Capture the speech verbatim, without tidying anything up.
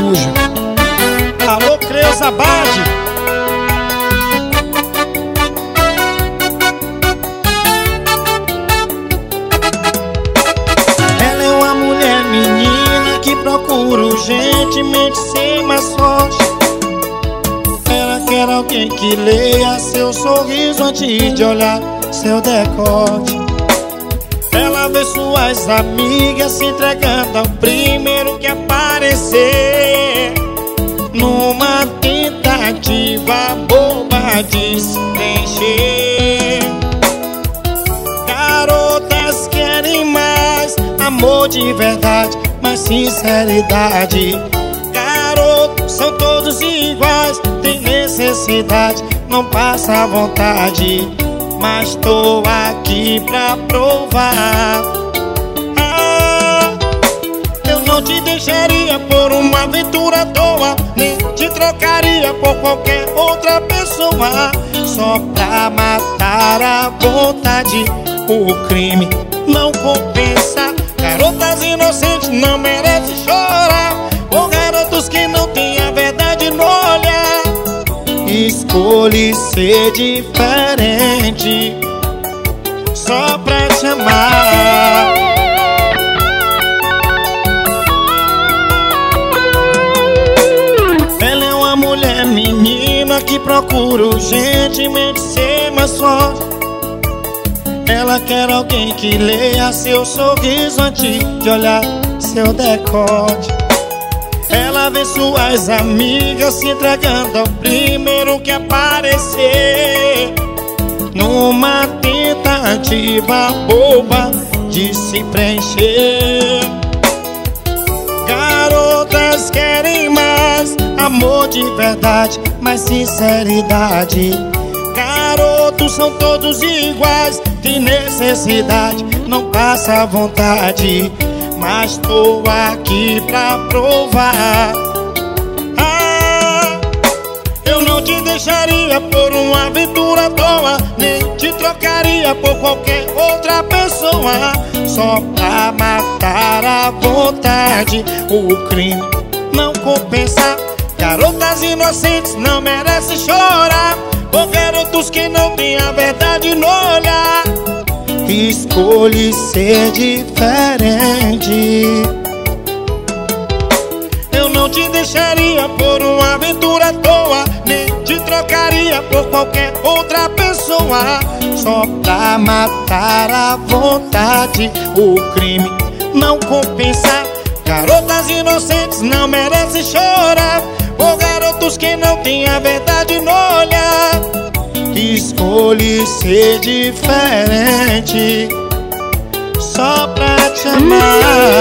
Araújo. Alô, Creuza Bade. Ela é uma mulher menina que procura urgentemente ser mais forte. Ela quer alguém que leia seu sorriso antes de olhar seu decote. Ela vê suas amigas se entregando ao primeiro que aparecer, numa tentativa boba de se preencher. Garotas querem mais amor de verdade, mais sinceridade. Garotos são todos iguais, tem necessidade, não passa vontade. Mas tô aqui pra provar. Ah, eu não te deixaria por uma aventura à toa, nem te trocaria por qualquer outra pessoa, só pra matar a vontade. O crime não compensa. Garotas inocentes não merecem chorar por garotos que não têm a verdade no olhar. Escolhi ser diferente só pra te amar. Ela é uma mulher menina que procura urgentemente ser mais forte. Ela quer alguém que leia seu sorriso antes de olhar seu decote. Ela vê suas amigas se entregando ao primeiro que aparecer, numa tentativa boba de se preencher. Garotas querem mais amor de verdade, mais sinceridade. Garotos são todos iguais, tem necessidade, não passa vontade. Mas tô aqui pra provar. Ah, eu não te deixaria por uma aventura à toa, nem te trocaria por qualquer outra pessoa, só pra matar a vontade. O crime não compensa. Garotas inocentes não merecem chorar por garotos que não têm a verdade no olhar. Escolhi ser diferente. Eu não te deixaria por uma aventura à toa, nem te trocaria por qualquer outra pessoa, só pra matar a vontade. O crime não compensa. Garotas inocentes não merecem chorar por garotos que não têm a verdade no olhar. Escolhi ser diferente só pra te amar.